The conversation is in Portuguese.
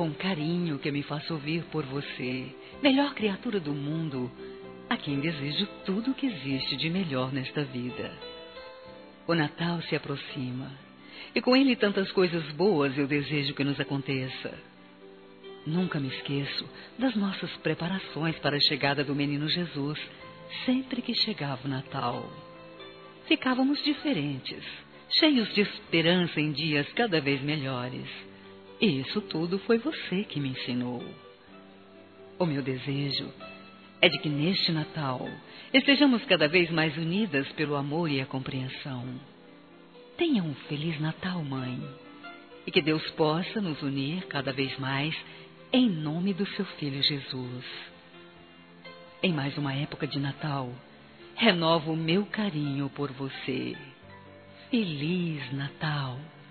com carinho que me faço ouvir por você, melhor criatura do mundo, a quem desejo tudo o que existe de melhor nesta vida. O Natal se aproxima, e com ele tantas coisas boas eu desejo que nos aconteça. Nunca me esqueço das nossas preparações para a chegada do menino Jesus, sempre que chegava o Natal. Ficávamos diferentes, cheios de esperança em dias cada vez melhores. E isso tudo foi você que me ensinou. O meu desejo é de que neste Natal estejamos cada vez mais unidas pelo amor e a compreensão. Tenha um Feliz Natal, mãe, e que Deus possa nos unir cada vez mais em nome do seu Filho Jesus. Em mais uma época de Natal, renovo o meu carinho por você. Feliz Natal!